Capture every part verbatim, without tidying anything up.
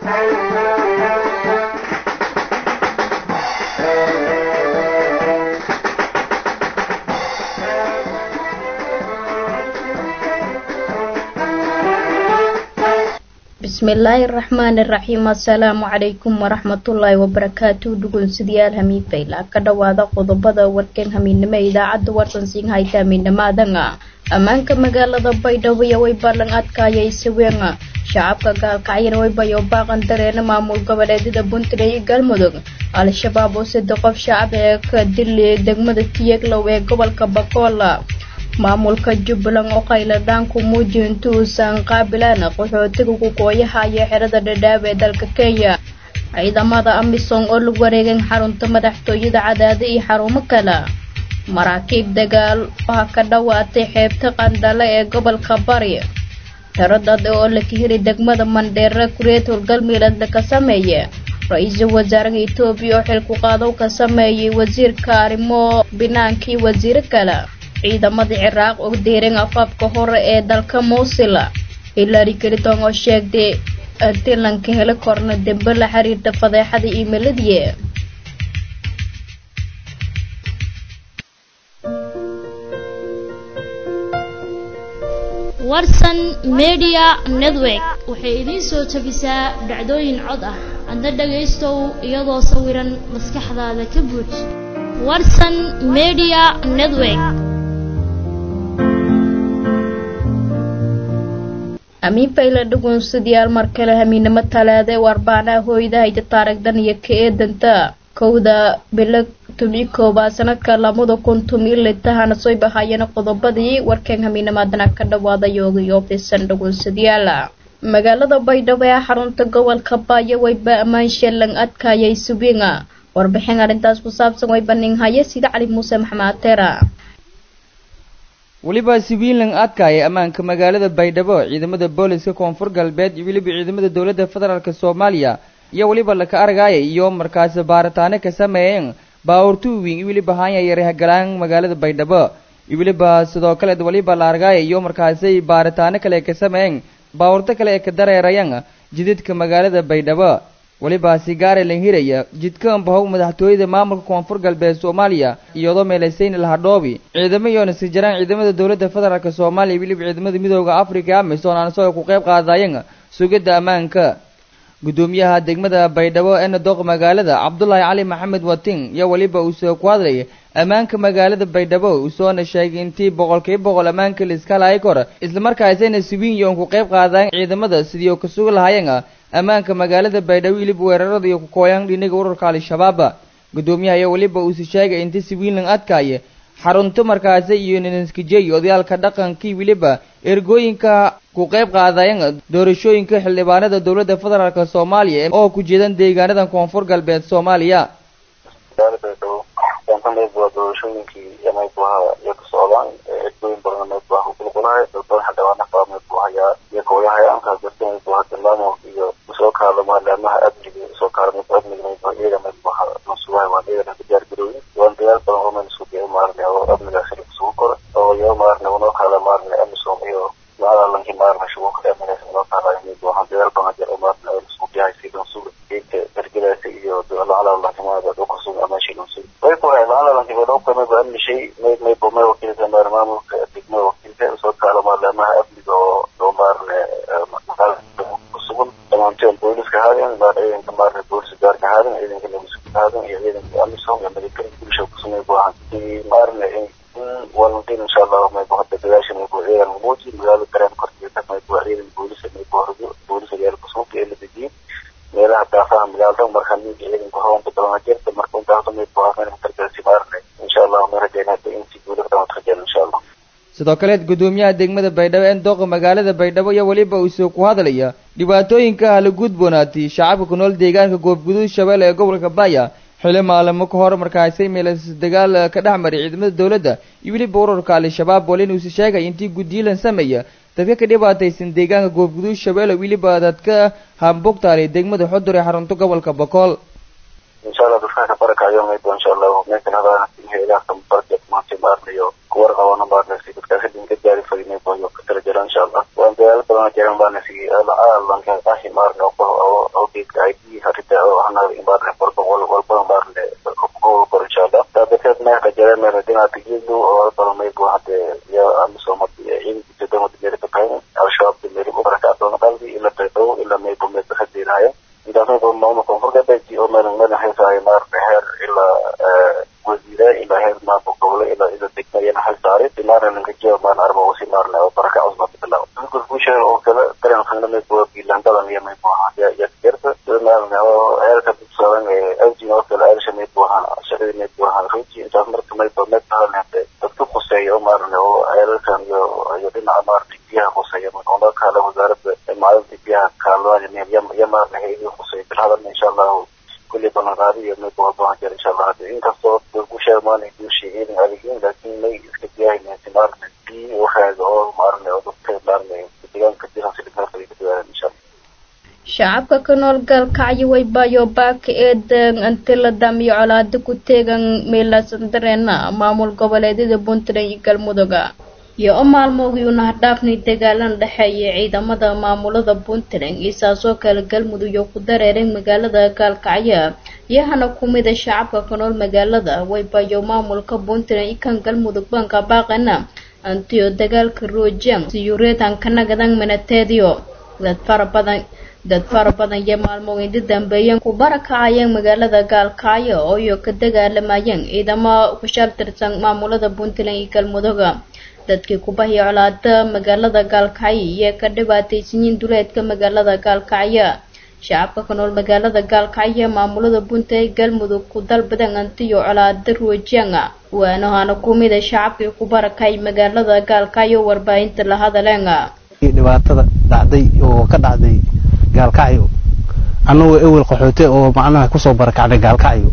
bismillaahi raxmaani raxiim assalaamu calaykum waraxmatullaahi wabarakaatu dhugunsidayaal hamiifayla ka dhawaada qodobada warkeen hamiinimo idaacadda warsansiin hayta hamiinimaadanga ammaanka magaalada baydhabo way ballan adkaayay saweenga shacabka gaalkacyana way bayo baaqan dareena maamul goboleedyada puntland iyo galmudug al-shabaab oo saddex qof shacab ee ka dilay degmada tiyeglow ee gobolka bakola maamulka jubbaland oo qayladaan ku muujiyay intuusan qaabilaan qaxootiga ku kooyaha iyo xerada dhadhaab ee dalka Kenya ciidamada amisom oo lagu wareegay xarunta madaxtooyada cadaadii iyo xarumo kale maraakiib dagaal oo ka dhawaatay xeebta qandale ee gobolka bari taradad oo la kihiri degmada Mandheera kureet howlgalmeed ka sameeyay ra'iisul wasaaraha Itoobiya oo xil ku qaado ka sameeyay wasiirka arrimo binaankii wasiir kale ciidamada Ciraaq oo deerin afafka hore ee dalka Mosul Hillary Clinton oo sheegtay tilanka hela korna dambe la xiriirta fadeexada emailadiye warsan media network waxay idin soo tabisaa dhacdooyin cod ah adna dhageystow iyadoo sawiran maskaxdaada ka buux warsan media network amiin fayla dhugunsidayaal markale hamiinimo talaade warbaana hooyada hayta taarigdan iyo ka eedanta kowda bilag tumikooba sanadka lamada kuntum iyo tahana soo bahayeen qodobadii warkeen hamiinimadana ka dhawaada yooga yoofsan dhugunsidayaal magaalada baydhabo ee xarunta gobolka Baayo way ba amaan sheelan adkaayay subiinga warbixin arintaas ku saabsan way banin haye sida Cali Muuse Maxamed Teera waliba sibiilan adkaayay ammaanka magaalada Baydhabo ciidamada booliska koonfur galbeed iyo waliba ciidamada dawladda federaalka Soomaaliya iyo waliba la ka argayay iyo markaas baaritaano ka sameeyeen baawurtu weyn iyo waliba haanya yare galaan magaalada Baydhabo iyo waliba sidoo kale waliba la argayay iyo markaas ay baaritaano kale ka sameeyeen baawurta kale ee ka dareerayaan jidadka magaalada Baydhabo waliba sigaar la hiraya jidka ambahow madaxtooyada maamulka koonfur galbeed Soomaaliya iyadoo meelaysayn la hadhoobi ciidamada iyo nasijaraan ciidamada dawladda federaalka Soomaaliya waliba ciidamada midowga Afrika amisom aan soo ku qayb qaadayeen sugidda ammaanka gudoomiyaha degmada Baydhabo ee doq magaalada Cabdullaahi Cali Maxamed Watin iyo waliba uu soo ku hadlay ammaanka magaalada Baydhabo uu soo sheegay intii boqolkiiba boqol ammaanka la iska laayay kor isla markaasina sibiin iyo ku qayb qaadaan ciidamada sidii ka sugi lahaayeen ammaanka magaalada Baydhabo waliba weerarada iyo ku kooyaan dhinaga ururka al-shabaab gudoomiyaha iyo waliba uu sheegay intii sibiilan adkaayay xarunta markaas iyo ninskijay odayalka dhaqankii waliba ergooyinka ku qayb qaadayeen doorashooyinka xildhibaanada dawladda federaalka Soomaaliya oo ku jeedan deegaanada koonfur galbeed Soomaaliya doorashooyinkii inay buuha iyo ka socdaan ergooyin badan ay buuha ku qulqulay dadka xildhibaanada qaamay buuhaya iyo kooyaha aanka dadka buuha tilmaamo iyo soo kaalmo lamaha adliga soo kaalmo adliga ay buuhayeen ay buuha masuuhay waa deegaanka diyaar garooyin waan diyaar badan oo meel isku geeyay maarnay oo adliga xilib soo kor oo iyo maarnay oo kala maarnay amisom iyo maala lanki maarnay shugo kale meesha soo kaalay iyo buuha diyaar badan oo maarnay isku geeyay sidoo soo geeyay dargalaasi iyo dawladda ala lankimaada oo ku soo amaashay soo way ku hay ala lankimaada oo kama baan shay may may boma wakiilka maamulka degmo wakiilka soo kaalmo lamaha adliga oo maarnay sugan dhammaanteen booliska haadeen baadhayeenka maarnay booliska gaarka haadeen ciidanka nabadgelyada haadeen iyo ciidanka amisom iyo military bulshada ku sameeyay baahan maarnay والمدير إن شاء الله ما يبغى تدريش ما يبغى غير الموجي مقالة كلام كرتية ما يبغى غير البوليس ما يبغى البوليس غير القسم في اللي بيجي ميلا حتى فاهم مقالة مرخمين غير المقاومة تطلع كيف تمركون تاخذ ما يبغى غير مترجع سمارنا إن شاء الله ما رجعنا بإنتي بقولك تمام تخجل إن شاء الله sidoo kale gudoomiyaha degmada Baydhabo ee doqa magaalada Baydhabo iyo waliba uu soo ku hadlaya dhibaatooyinka hal gudboonaati shacabka ku nool deegaanka goobgudud Shabeelle ee gobolka Baaya xilli maalmo ka hor markaasay meelas dagaal ka dhaxmaray ciidamada dawladda iyo waliba ururka al-shabaab waliin uu sheegay intii gudiilan sameeya dadka ka dhibaataysan deegaanka goobgudud Shabeelle waliba dadka hambugtaalay degmada Xudur ee xarunta gobolka Bakool insha Allah dadka baraka ayuu meedo insha Allah meeshan hada heeyaa ka barka maanta baarnayo kuwar qawana baarnaysi dadka hadin ka jaari fadhiyay booyo ka tala jira insha Allah waan dadaal badan jiraan baarnaysi Allah Allah ka ahi maarno oo oo geedka I D harita oo hanaad imaarne walba walba imaarne oo kor insha Allah dadka ma ka jiraan ma dina tigido oo balmay buu hade ya am soo mad in jidada mid ka tahay al-shabaab mid ku baraka doona qalbi ila tayo ila may buu mid xadiinaya idan oo ma ko forga bay oo ma ma haysaay maar heer ila wasiira ila heer ma boqol ila ila degmada hal saari dimaar in gajiyo ma arba wasi maarna oo baraka usma bilaw ku ku shay oo kala taran xana may buu bilandada iyo may buu ya ya kirta maarna oo heer ka saaran ee awji oo kala ay shamay buu ha shaqada may buu ha ruuji inta marka may buu may tahalnaa dadku quseeyo maarna oo heerkan iyo iyo dhinaca maarna biyaha quseeyo ma oo kala wasaaradda maalinta biyaha kaalwaan iyo maarna ay quseeyo bilada insha Allah kulli banaqaadi iyo may buu baahan yahay insha Allah in kasto ku sheemaan inuu sheegay in laakiin may iska diyaarina maarna bi waxa oo maarna oo dadka maarna deegaanka jira sidii markay insha Allah shacabka ka nool galkacyo way baayo baaka eedan inta la damiyo colaado ku teegan meelasan dareena maamul goboleedyada Puntland iyo Galmudug iyo maalmoodii una dhaafnay dagaalan dhaxeeyay ciidamada maamulada Puntland iyo saasoo kale Galmudug iyo ku dareeray magaalada Galkacyo iyahana kumida shacabka ka nool magaalada way baayo maamulka Puntland iyo kan Galmudug banka baaqana antiyo dagaalka roojaan si yureedan kana gadan manateediyo dad fara badan dad fara badan iyo maalmoodii dambeeyay ku barakacayeen magaalada Galkacyo oo iyo ka dagaalamayeen ciidamada ku shartirsan maamulada Puntland iyo Galmudug dadkii ku bahiyo colaada magaalada Galkacyo iyo ka dhibaataysan duleedka magaalada Galkacyo shacabka ka nool magaalada Galkacyo maamulada Puntland iyo Galmudug ku dalbadeen antiyo colaada roojaan waana hana kumida shacabkii ku barakay magaalada Galkacyo warbaahinta la hadleen dhibaatada dhacday oo ka dhacday Galkacyo anoo awal qaxoote oo macnaha ku soo barakacnay Galkacyo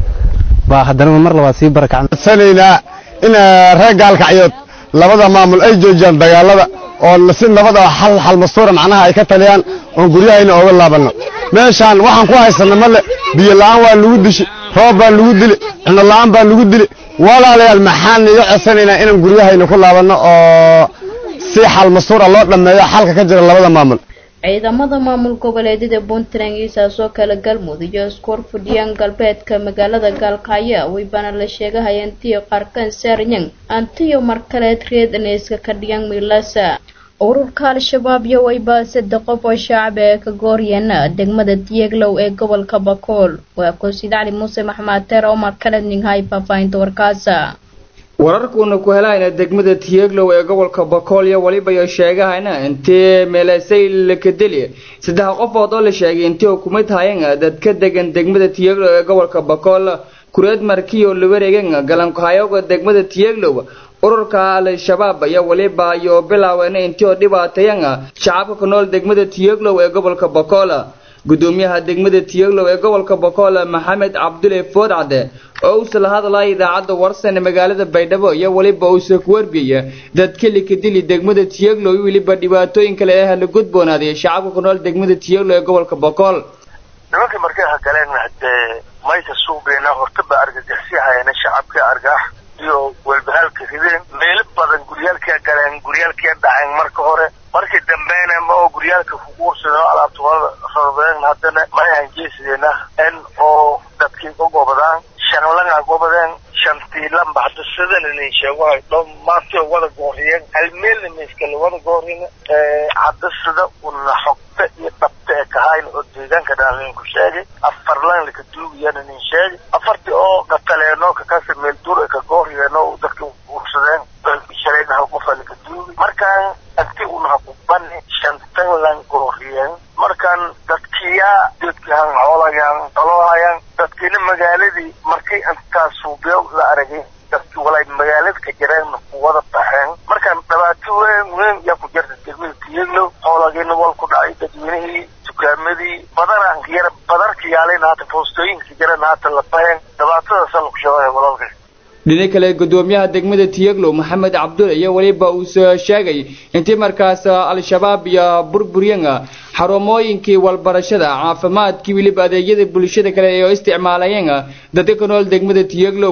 ba haddana mar labaad sii barakacnay sanayna in reer Galkacyo labada maamul ay joojiyaan dagaalada oo si nabada hal hal masuura macnaha ay ka taliyaan oo guriyahayna oo laabano meeshaan waxaan ku haysanaa male biyo la'aan waa lagu dishi roob baa lagu dili cunno la'aan baa lagu dili walaalayaal maxaan iyo codsanayna inaan guriyahayna ku laabano oo si hal masuura loo dhameeyo xalka ka jira labada maamul ciidamada maamul goboleedyada Puntland iyo saasoo kale Galmudug iyo iskoor fudiyaan galbeedka magaalada Galkacyo way bana la sheegay intii qarkan saarnyan antiyo markale treedneeska ka dhigan miilasa ururka al-shabaab iyo way ba saddex qof oo shacab ah ka gooriyana degmada Dieglow ee gobolka Bakool waa ku sidacli Muuse Maxamed Teer oo markale ninhay faafaynta warkaasa wararkuna ku helayna degmada Dieglow ee gobolka Bakool iyo waliba ay sheegayna intii meelasay la kadili saddex qof oo la sheegay intii hukuumad hayeen dadka degan degmada Dieglow ee gobolka Bakool kureed markiyo la wareegeen galanka hayoga degmada Dieglow ururka al-shabaab ayaa waliba iyo bilaaween intii dhibaatayeen shacabka ku nool degmada Dieglow ee gobolka Bakool gudoomiyaha degmada Dieglow ee gobolka Bakool Maxamed Cabdulle Foodcade oo uu sala hadlay idaacada warsan magaalada Baydhabo iyo waliba uu soo warbiyay dadka li ka dili degmada Dieglow iyo waliba dhibaatooyin kale ah la gudboonaaday shacabka ku nool degmada Dieglow ee gobolka Bakool nimanka markay galeen hadee mayta suuqeena horta ba argagixisayna shacabka argax iyo walbahalka rideen meel badan guryaalka galeen guryaalka dhaceen marka hore markii dambeena ma oo guryaalka ku guursado alaabtooda rabeen hadana ma hanjeesina in oo dadkii ugu gobadaan shanolana gobadaan shantii lambaxda sidan inay sheegay dhow maantay wada gooriyeen hal meel miskale wada goorina ee cadasada una xogta iyo tabta ka hayn oo deegaanka dhaalin ku sheegay afar laan la ka duubiyeen in sheegay afartii oo qataleeno ka ka meel dur ka gooriyeen oo dadkii ursadeen shareeyna hal qof la ka duubi markaan anti una ku ban shantan laan gooriyeen markaan dadkiya dadkan xoolahan talohayan dadkina magaaladii markay intaas suubiyo la aragay dadkii walay magaalada ka jireen wada taxeen markaan dhawaato weyn weyn ya ku jirta degmada Dieglow xoolageena wal ku dhacay dadweynihii dukaamadii badaraan yar badarkii yaaleen hata poostooyinkii jireen hata la baahan dhawaatada sal ku shaqeeya walaalka dhinaca kale gudoomiyaha degmada Dieglow Maxamed Cabdulle iyo waliba uu soo sheegay intii markaas al-shabaab iyo burburiyeen xarumooyinkii walbarashada caafimaadkii waliba adeegyada bulshada kale ee isticmaalayeen dadka ku nool degmada Dieglow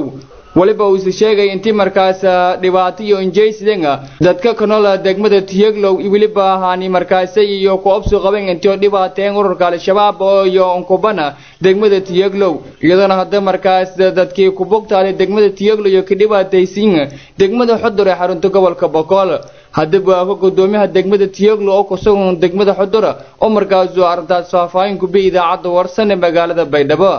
waliba uu is sheegay intii markaas dhibaato iyo injaysidenga dadka kanola degmada Tiyaglow waliba ahaani markaas iyo ku obso qaban intii dhibaateen ururka al-shabaab oo iyo onkobana degmada Tiyaglow iyadana hadda markaas dadkii ku bogtaale degmada Tiyaglow iyo ka dhibaataysiin degmada Xudur ee xarunta gobolka Boqol haddaba waa gudoomiyaha degmada Tiyaglow oo ku sugan degmada Xudur oo markaas uu arrintaas faahfaahin ku bixiyay idaacadda Warsan ee magaalada Baydhabo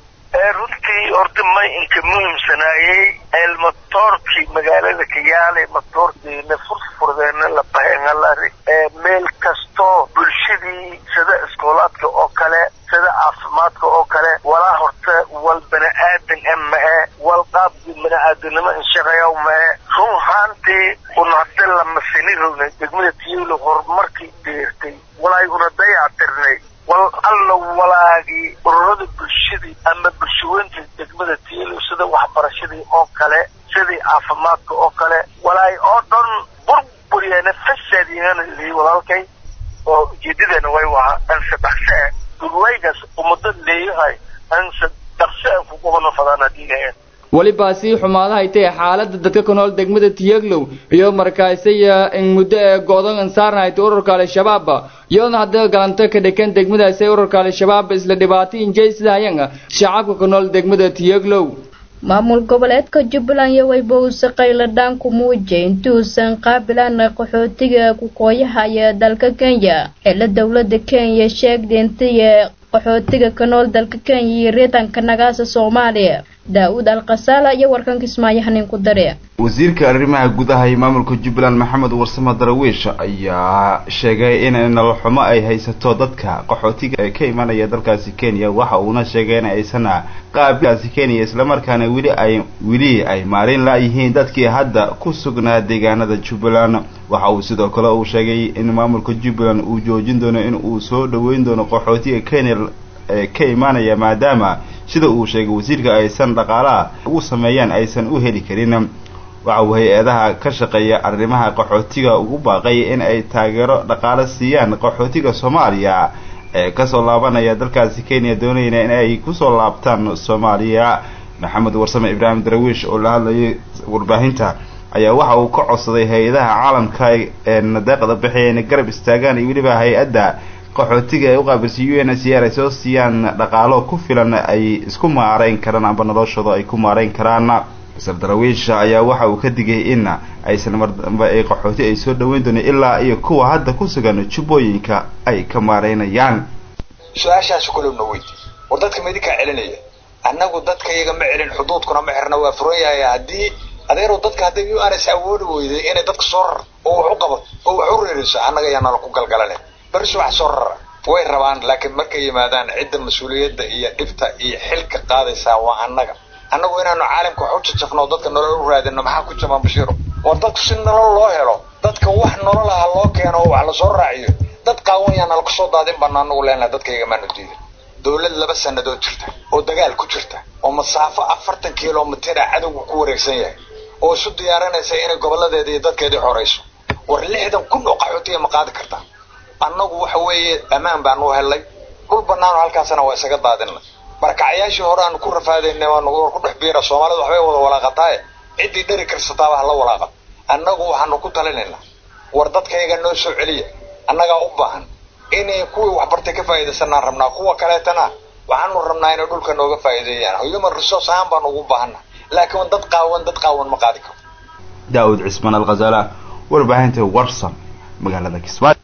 runtii horta ma inka muhiimsanaayay elmotorki magaalada Kiyaale motorkii la furfurdeena la baahanaari ee meel kasto bulshadii sida iskoolaadka oo kale sida caafimaadka oo kale wala horta wal bani aadan ama wal qaab bani aadanimo in shaqeeyo ma ruuxantii una hadda la masinirowna degmada Tiyaglow horumarkii deertay walaa una dayactirnay wal alla walaagi ururada bulshadii ama bulshooyinka degmada Tiyaglow sida waxbarashadii oo kale sidii caafimaadka oo kale walaay oo dhan burburiyana fasaadiyana li walaalkay oo jeedadana way waa an sabaxsa gurwaygas umada leeyahay an sabaxsa ku qobno fadana diinaya waliba si xumaadaha ay tahay xaaladda dadka ku nool degmada Tiyaglow iyo markaasaya in muddo go'doon an saarnay ururka al-shabaab iyadoo hadda galanta ka dhakan degmada ay ururka al-shabaab isla dhibaato injaysidaayanga shacabka ku nool degmada Tiyaglow maamul goboleedka Jubbaland iyo wayba uu saqayla dhan ku muujay intuusan qaabilaan qaxootiga ku qooyaha ee dalka Kenya ee dawladda Kenya sheegday intii qaxootiga ka nool dalka Kenya iyo reetanka nagaasa Soomaaliya Daawud Al-Qasala iyo warkan Kismaayahan ku dareen wasiirka arrimaha gudaha ee maamulka Jubbaland Maxamed Warsamo Darawiish ayaa sheegay in nolol xumo ay haysato dadka qaxootiga ee ka imanaya dalkaasi Kenya waxa uu na sheegay in aysan qaabilkaasi Kenya isla markaana wili ay wili ay maarin la yihiin dadkii hadda ku sugnaa deegaanada Jubbaland waxa uu sidoo kale uu sheegay in maamulka Jubbaland uu joojin doono in uu soo dhaweyn doono qaxootiga Kenya ee ka imanaya maadaama sida uu sheegay wasiirka aysan dhaqaalaha ugu sameeyaan aysan u heli karin waxa uu hay'adaha ka shaqeeya arrimaha qaxootiga ugu baaqay in ay taageero dhaqaale siiyaan qaxootiga Soomaaliya ee ka soo laabanaya dalkaasi Kenya doonayna in ay ku soo laabtaan Soomaaliya Maxamed Warsamo Ibrahim Darawiish oo la hadlayay warbaahinta ayaa waxa uu ka codsaday hay'adaha caalamka ee nadaaqada bixiyay garab istaagaan iyo waliba hay'adda qaxootiga ee u qaabilsan U N H C R ay soo siiyaan dhaqaalo ku filan ay isku maareyn karaan amba noloshooda ay ku maareyn karaan Mister Darawiish ayaa waxa uu ka digay in aysan marba ay qaxooti ay soo dhaweyn doonaan ilaa iyo kuwa hadda ku sugan Jubbooyinka ay ka maareynayaan su'aashaas kulubna weyd war dadka meedika celinaya annagu dadka iyaga ma celin xuduudkuna ma xirna waa fureeyay hadii adeero dadka hadii U N H C R awood weeyday inay dadka soo oo wax u qabo oo wax u reeriso annaga yana la ku galgalanay barso wax soo rar way rabaan laakiin markay yimaadaan cidda mas'uuliyadda iyo dhibta iyo xilka qaadaysa waa annaga annagu inaanu caalamka wax u jajafno dadka nolol u raadino maxaa ku jaban Bashiiro war dadku si nolol loo helo dadka wax nolol ah loo keeno wax la soo raaciyo dad qaawan yana la soo daadin banaan u leena dadkayga ma nadiid dawlad laba sanadood jirta oo dagaal ku jirta oo masaafo afartan kiiloomitir cadawga ku wareegsan yahay oo isu diyaarinaysa inay goboladeeda iyo dadkeeda xoreyso war lixdan kun oo qaxootiga ma qaadi kartaa annagu waxa weeye amaan baan u helay dhul banaan halkaasna waa isaga daadinna markacayaashii hore aan ku rafaadaynay waan ku dhex biira Soomaalidu waxbay wada walaaqataay cidii dhari karsataaba la walaaqa annagu waxaanu ku talinaynaa war dadkayga noo soo celiya annaga u baahan inay kuwii wax bartay ka faa'iideysanaan rabnaa kuwa kaleetana waxaanu rabnaa inay dhulka nooga faa'iideeyaan human resource ahaan baan ugu baahanaa laakiin dad qaawan dad qaawan ma qaadi karo Daawud Cismaan Al-Qasala warbaahinta Warsan magaalada Kismaayo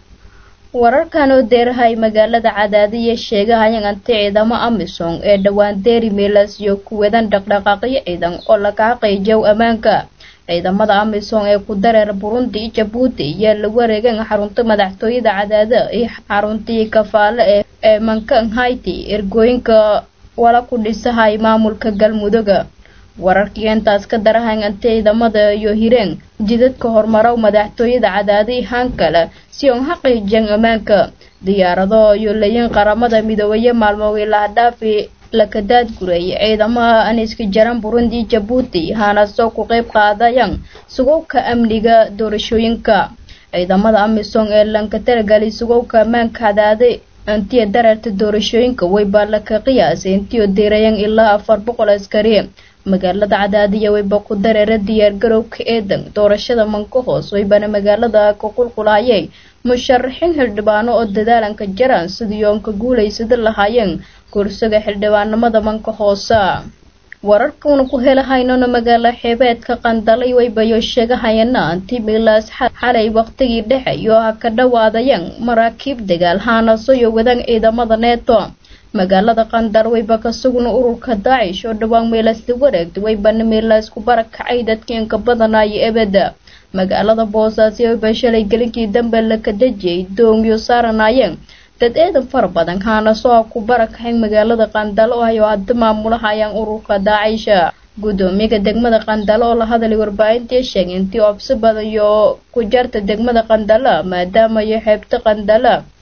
wararkan oo deerahay magaalada Cadaadiye sheegayaan inta ciidamo Amisom ee dhawaan deeri meelas iyo kuwadan dhaqdhaqaaqyo ciidan oo laga qeybiyo amaanka ciidamada Amisom ee ku dareer Burundi Djibouti iyo la wareegan xarunta madaxtooyada Cadaada ee xaruntii kafaale ee Mankan Haiti ergooyinka wala ku dhisahay maamulka Galmudug wararkii intaas ka darahan inta ciidamada iyo hireen jidadka hormaro madaxtooyada Cadaadi hankala si oo xaqiijin amaanka diyaarado iyo leeyin qaramada midowga maalmo ilaa dhaafi la ka daad guray ciidamada aan iska jaran Burundi Djibouti hana soo ku qayb qaadayaan sugowka amniga doorashooyinka ciidamada Amisom ee lanka talagalay sugowka amaanka Cadaadi intii dararta doorashooyinka way baa la ka qiyaasay intii deerayan ilaa afar boqol askari magaalada Cadaadiya wayba ku dareera diyaar garowka eedan doorashada manka hoos waybana magaalada ka qulqulayay musharaxiin xildhibaano oo dadaalanka jiraan sidii oo ka guuleysada lahaayeen kursiga xildhibaanimada manka hoosa wararkuna ku helahaynona magaalo xeebeedka Qandalay waybayo sheegahayna anti milaas xalay waqtigii dhexe iyo ka dhawaadayeen maraakiib dagaal haanaso iyo wadan ciidamada neeto magaalada Qandar wayba ka sugna ururka Daesh oo dhawaan meelaas la wareegtay waybana meelaas ku barakacay dadkii ka badanay ebada magaalada Boosaaso wayba shalay galinkii dambe la ka dajiyay doonyo saaranayeen dad eedan far badan haana soo ku barakacay magaalada Qandal oo ay hadda maamulahayaan ururka Daesh gudoomiyaha degmada Qandal oo la hadlay warbaahintii sheegay intii obsi badan iyo ku jarta degmada Qandal maadaama ay xeebta Qandal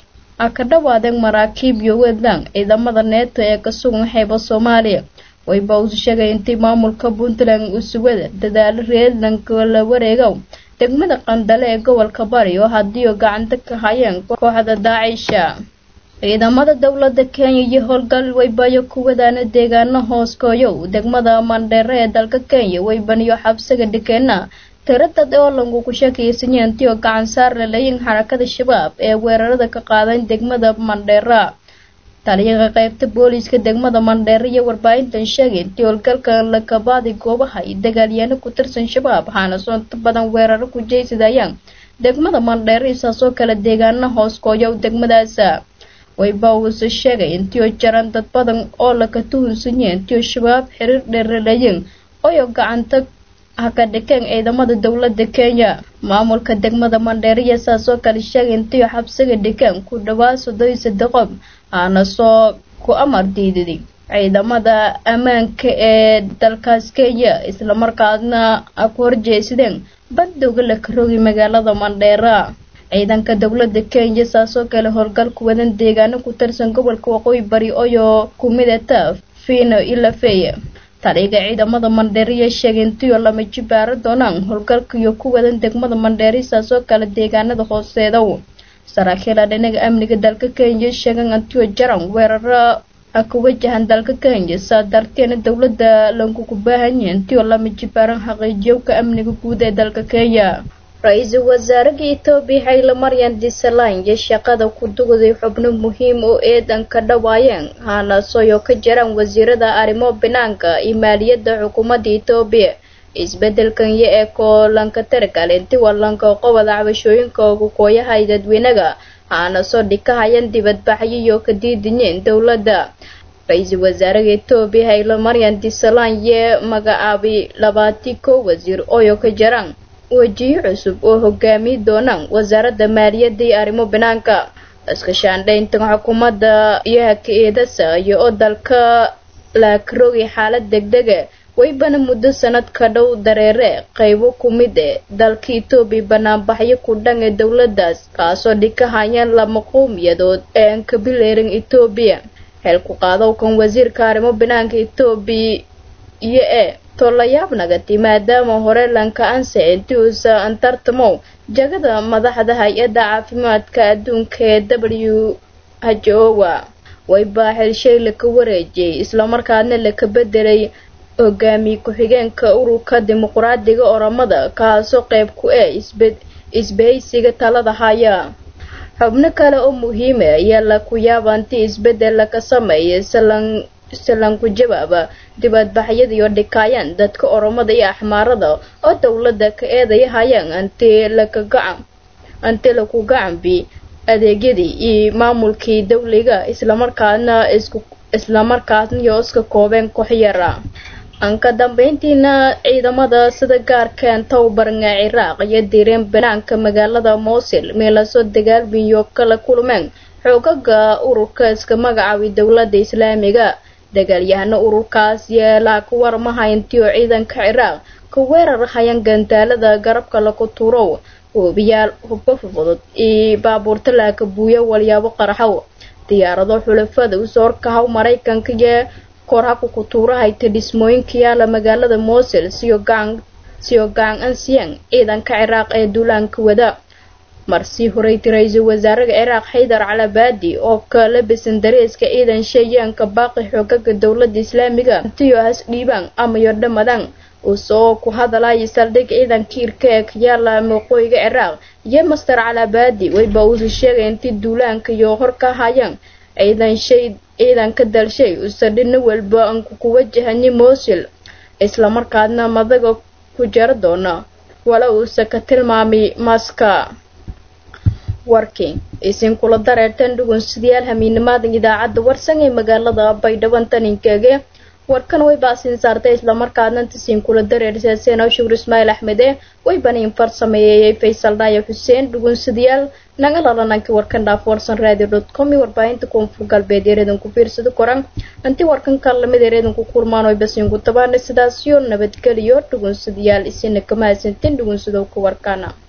ka dhawaadeen maraakiib iyo wadaan ciidamada neeto ee ka sugan xeebta Soomaaliya wayba uu sheegay intii maamulka Puntland uu suwada dadaal reedanka la wareegow degmada Qandal ee gobolka Bari oo hadii gacanta ka hayeen kooxda Daesh ciidamada dawladda Kenya iyo howlgal waybayo ku wadaan deegaano hoos kooyo degmada Mandera ee dalka Kenya waybaniyo xabsiga dhikeena tirada oo lagu ku shaqeeyay intii oo gacan saar leeyahay xarakada shabaab ee weerarada ka qaadan degmada Mandera taliyaha qaybta booliska degmada Mandera iyo warbaahintan sheegay intii howlgalka la kabaadi goobaha dagaalyaano ku tirsan shabaab hana soo badan weeraro ku jeesadayaan degmada Mandera isasoo kala deegaano hoos kooyo degmadaas wayba uu sheegay intii oo jaran dad badan oo la ka tuhunsan yahay intii shabaab xiriir dheer leeyahay oo gacanta haka dhikeen ciidamada dawladda Kenya maamulka degmada Mandera isasoo kala sheegay intii xabsiga dhikeen ku dhawaad soddon iyo saddex qof ana soo ku amar diiday ciidamada ammaanka ee dalkaas Kenya isla markaasna ku horjeesadeen badowga la karoogi magaalada Mandera ciidanka dawladda Kenya saasoo kale howlgal ku wadan deegaano ku tirsan gobolka Waqooyi Bari oo ku midata Fino ila Feye taliga ciidamada Mandera sheegay intii lama jibaar doonaan howlgalka iyo ku wadan degmada Mandera saasoo kale deegaanada hooseeda saraakiil dhinaca amniga dalka Kenya sheegan intii jaran weeraro ku wajahan dalka Kenya sadarteena dawladda lagu ku baahan yahay intii lama jibaaran xaqiijiyowka amniga guud ee dalka Kenya ra'iisul wasaaraha Itoobiya Haile Mariam Desalegn iyo shaqada ku dugday xubno muhiim oo eedan ka dhawaayeen hana soo ka jiraan wasiirada arrimo banaanka iyo maaliyadda xukuumadda Itoobiya isbedelkan ee koolanka targal intii walanka qowada cabashooyinka ugu kooyahay dadweynaha hana soo dhikahayeen dibadbaxyo iyo ka diidineen dawladda ra'iisul wasaaraha Itoobiya Haile Mariam Desalegn iyo magacaabay labaatan iyo kow wasiir oo ka jiraan wajiyo cusub oo hogaami doonaan wasaaradda maaliyadda iyo arrimo banaanka iska shaandhaynta xukuumadda iyo hay'adaha iyo dalka la karoogi xaalad degdeg ah waybana muddo sanad ka dhow dareere qaybo ku mid ah dalka Itoobiya banaanbaxyo ku dhan ee dawladdaas kaasoo dhikahayaan lama qowmiyadood ee aan ka bileerin Itoobiya hel ku qaado kan wasiirka arrimo banaanka Itoobiya iyo ee tolayaab nagati maadaama hore lanka anse intii uu antartamo jagada madaxda hay'adda caafimaadka adduunka ee W H O wayba helshay la ka wareejiyay isla markaana la ka bedelay hogaamiye ku-xigeenka ururka dimuqraadiga Oromada kaasoo qayb ku ah isbahaysiga talada haya xubno kale oo muhiim ah ayaa la ku yaabantii isbedel ka sameeyay salan salan ku jawaaba dibadbaxyada iyo dhikayaan dadka Oromada iyo Axmaarada oo dawladda ka eedayahayaan antii la ka gacan antii la ku gacanbi adeegyadii iyo maamulkii dawliga isla markaana isku isla markaasna iyo iska koobeen koox yar anka dambeyntiina ciidamada sida gaarka ah tababaran Ciraaq iyo diireen banaanka magaalada Mosul meelaasoo dagaal biyo kala kulmeen xoogaga ururka iska magacaabay dawladda Islaamiga dagaalyahano ururkaas yeela ku warmaha intii ciidanka Ciraaq ku weerarayaan gantaalada garabka la ku tuuro oo biyaal hubka fudud ee baabuurta la ka buuyo walyaabo qaraxo diyaarado xulafada u soo ka haw Mareykanka iyo kooxaha ku tuurahay dhismooyinka yaala magaalada Mosul siyo gang siyo gang ansiyaan ciidanka Ciraaq ee duulaanka wada marsii horeytay ra-iisul wasaaraha ciraaq xaydar calabaadi oo kala bisan dareeska ciidan sheeyaanka baaqi xoogaga dowladda islaamiga tiyo has dhiibaan ama yo dhamadan uu soo ku hadalaya saldhig ciidanka irka ee yaala waqooyiga ciraaq iyo master calabaadi wayba uu sheegay intii duulaanka iyo hor ka hayaan ciidan shay ciidanka dalshay usadhina walba aan ku wajahani Mosul isla markaadna madaga ku jar doona wala uu ka tilmaamay maska working isin kula dareertan dhugun sidaal hamiinimada idaacadda warsan ee magaalada Baydhabo taninkeege warkan way baasin saartay isla markaadna tisin kula dareersan oo Shuur Ismail Ahmed way baniin farsameeyay Faysal Daayo Xuseen dhugun sidaal naga lalananki warkan dhaaf warsan radio dot com warbaahinta koonfur galbeed ereedan ku fiirsado koran anti warkan kallamid ereedan ku kulmaan oo basin ku tabaana sidaas iyo nabadgeliyo dhugun sidaal isina kama santin dhugun sidoo ku warkana